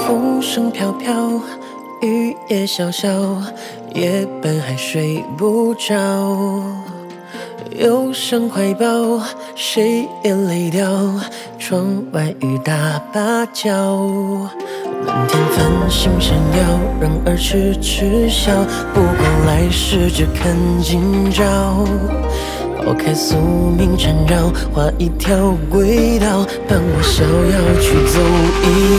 风声飘飘，雨也潇潇，夜半还睡不着。忧伤怀抱，谁也累掉，窗外雨打芭蕉。满天繁星闪耀，人儿痴痴笑，不管来世只看今朝。抛开宿命缠绕，画一条轨道，伴我逍遥去走一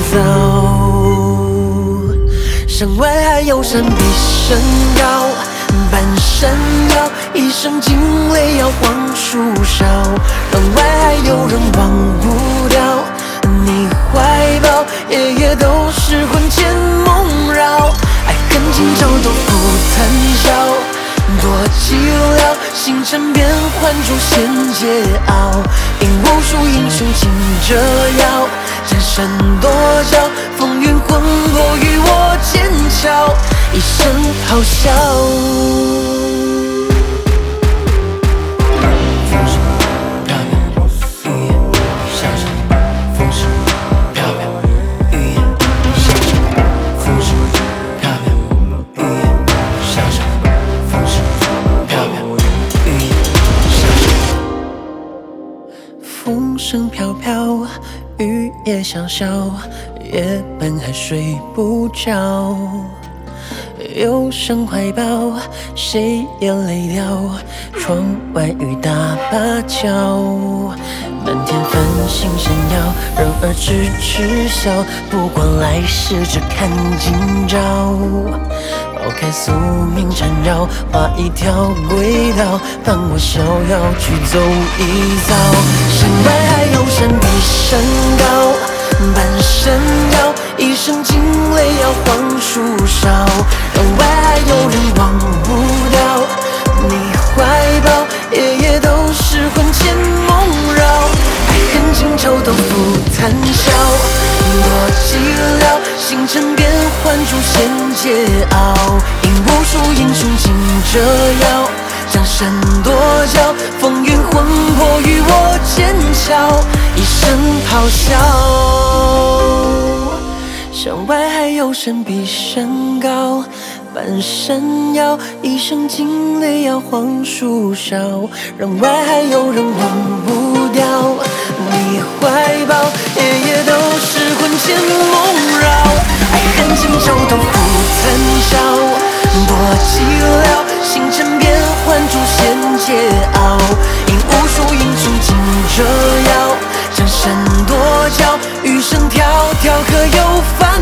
遭。山外还有山比山高，半山腰，一生惊雷摇晃树梢。人外还有人忘不掉你怀抱，夜夜都是魂牵梦绕，爱恨今朝都付残笑。多寂寥，星辰变幻诛仙桀骜，引无数英雄竞折腰，江山多娇，风云魂魄与我剑鞘，一声咆哮。风声飘飘，雨也潇潇，夜半还睡不着。忧伤怀抱，谁也累掉，窗外雨打芭蕉。满天繁星闪耀，人儿痴痴笑，不管来世只看今朝。抛开宿命缠绕，画一条轨道，伴我逍遥去走一遭。山外还有山比山高，半山腰，一声惊雷摇晃树梢。人外还有人忘不掉你怀抱，夜夜都是魂牵梦绕，爱恨情仇都付残笑。多寂寥，星辰变幻诛仙桀骜，引无数英雄竞折腰，江山多娇，风云魂魄与我剑鞘，一声咆哮。山外还有山比山高，半山腰，一声惊雷摇晃树梢。人外还有人忘不掉你怀抱，夜夜都是魂牵梦绕，爱恨情仇都付残笑。多寂寥，星辰变幻诛仙桀骜，引无数英雄竞折腰，江山多娇，余生迢迢可有芳